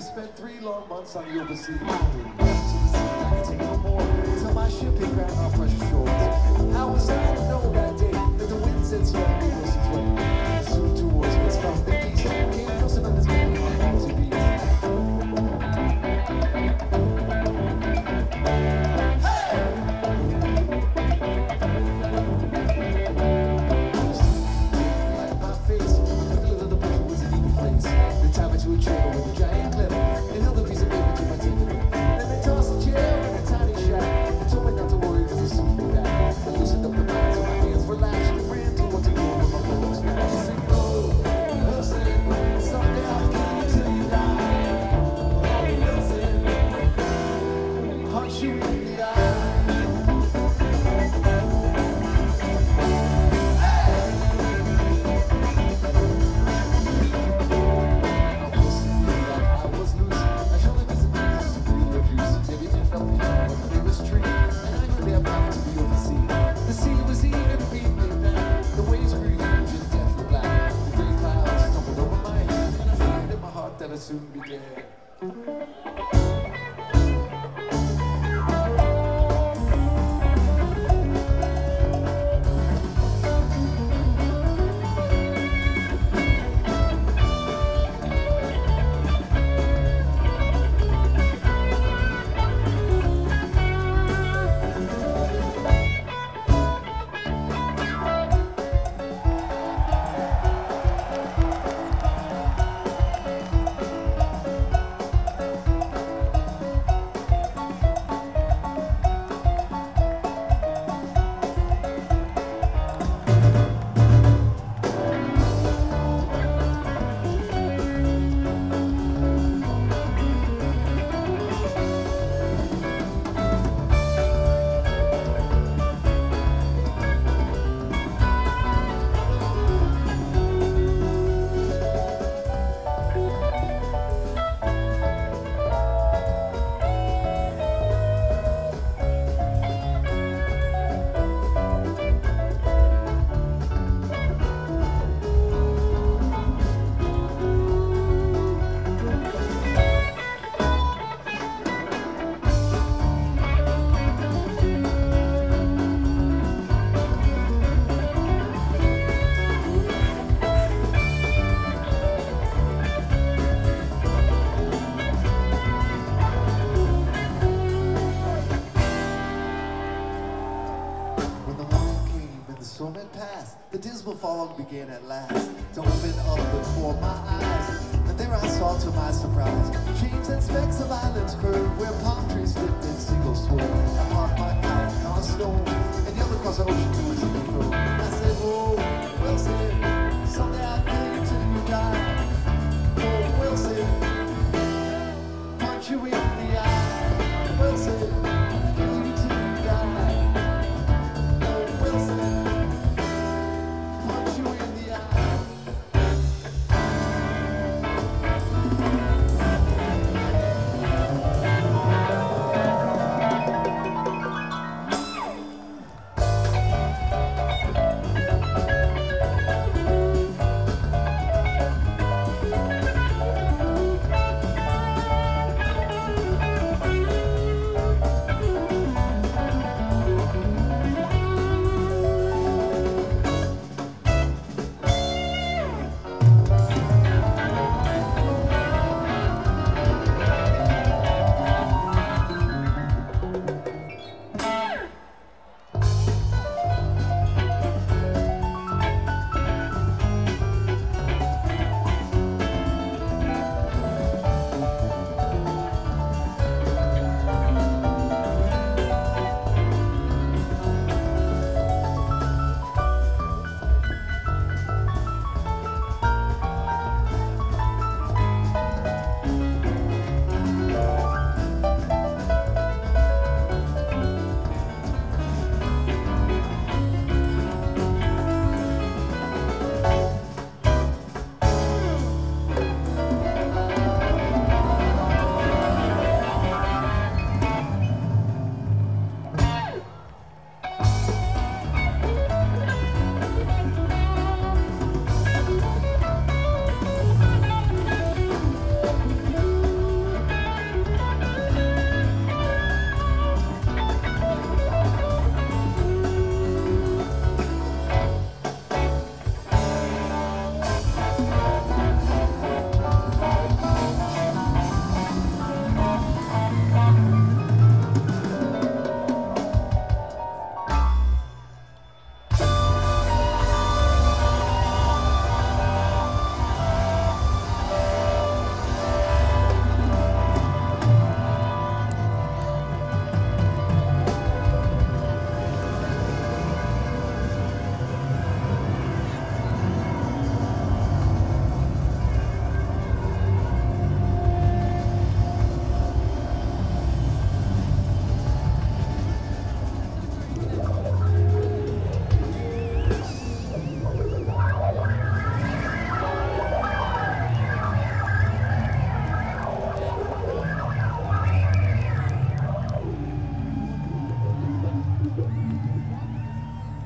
spent 3 long months on the overseas. I could take no more until my ship hit ground on precious shores. How was I to know that day that the winds had swept me Wilson's way? Soon towards me, from the east came Wilson and his men on balls of bees. To a chair with a giant clip and held a piece of paper to my table. Then they tossed a chair in a tiny shack and told me not to worry because I'll soon be back. I loosened up the bands where my hands were lashed and ran towards the door with my pillows smashed. Sing, oh, Wilson, someday I'll kill you till you die. Oh, Wilson, punch you in the eye. That'll soon be dead. The dismal fog began at last to open up before my eyes, and there I saw to my surprise shapes and specks of islands curved where palm trees slipped in single swirl. I parked my kayak on a stone and yelled across